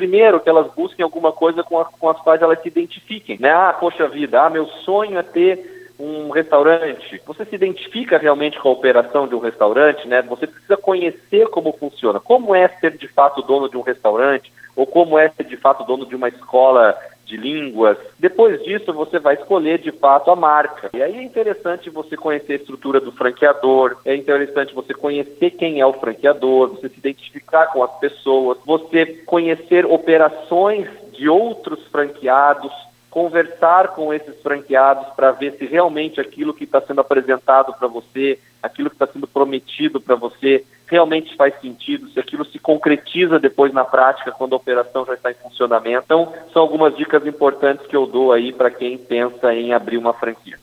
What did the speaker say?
primeiro, que elas busquem alguma coisa com as quais elas se identifiquem, né? Poxa vida, meu sonho é ter um restaurante. Você se identifica realmente com a operação de um restaurante, né? Você precisa conhecer como funciona. Como é ser de fato dono de um restaurante, ou como é ser de fato dono de uma escola de línguas. Depois disso, você vai escolher de fato a marca. E aí é interessante você conhecer a estrutura do franqueador, é interessante você conhecer quem é o franqueador, você se identificar com as pessoas, você conhecer operações de outros franqueados, conversar com esses franqueados para ver se realmente aquilo que está sendo apresentado para você, aquilo que está sendo prometido para você, realmente faz sentido, se aquilo se concretiza depois na prática, quando a operação já está em funcionamento. Então, são algumas dicas importantes que eu dou aí para quem pensa em abrir uma franquia.